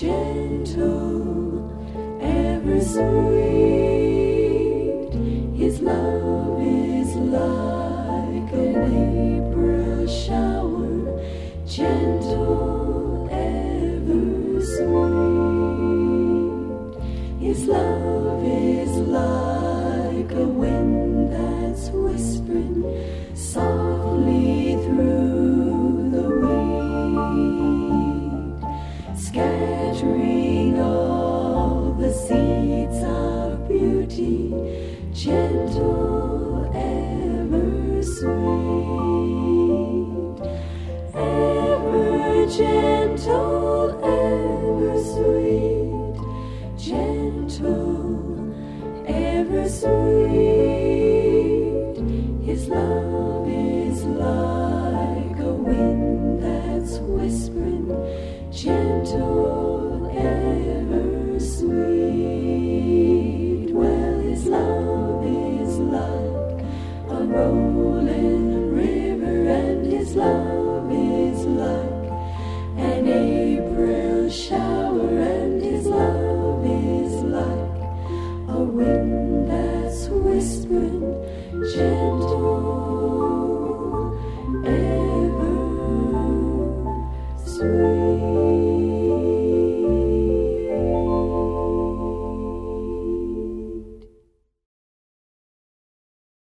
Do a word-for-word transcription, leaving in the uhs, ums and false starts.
gentle, ever sweet. His love is like an April shower, gentle, ever sweet. His love is like a wind that's whispering softly through the wheat, scattering all the seeds of beauty, gentle, ever sweet, ever gentle, ever sweet, gentle, ever sweet. His love